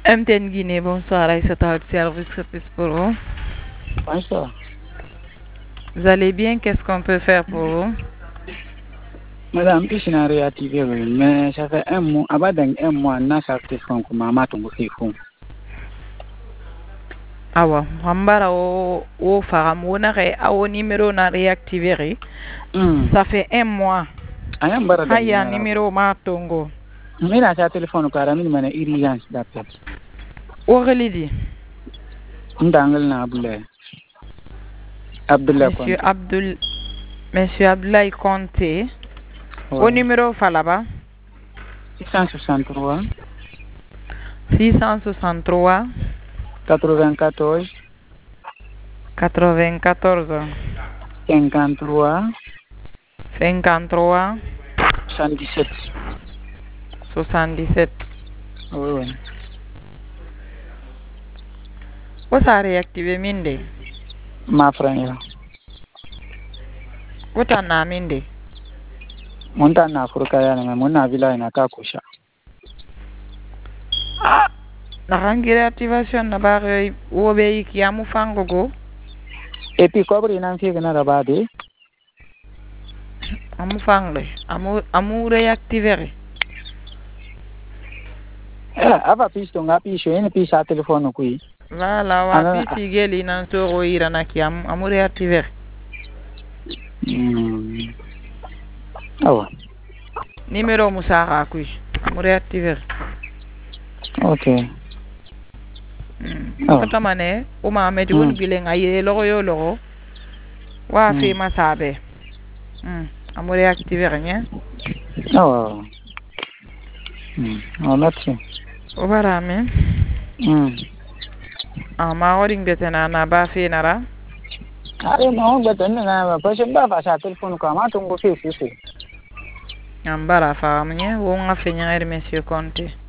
MTN Guinée, bonsoir, Aïssata au service pour vous. Bonsoir. Vous allez bien? Qu'est-ce qu'on peut faire pour vous? Madame, je suis réactivé, mais ça fait un mois, un mois, na sa téléphone ko mama to téléphone. Awa, Rambara o faram wona au numéro na réactivé. Ça fait un mois. Ayam bara da. Haya numéro ma tongo. Mais na sa téléphone ko ara min mana urgence d'appel. O relidi. Ndangal na Abdoulaye Conté. Monsieur Abdoulaye Conté. Au numéro falaba 663 663 94 93 53 53 77. 77. Oui. Vous avez réactivé minde? Ma frère. Vous avez minde? Monta na Afrika ya na mona vila ina kakusha. Na rangi activation na bare obe ki amu fangogo. Et puis cobre ina fi na rabade. Amu fangle. Amu réactiver. Ava pisto ngapi sho ene pisa telefono kui. Voilà, wa pisi geli nan soro ira na ki amu réactiver. Awa. Numéro musara kui. Amu réactiver. Okay. Kata mane o ma me diwon bilen aye logo yo logo. Wa fi masabe. Amu réactiver nya. Awa. Merci. O barame. Ma ording betena na ba fi nara. Are no betena na ba ba ba sa telephone ko ma tungo fi. Ambara fa amnya wo nga fi nya Monsieur Conté.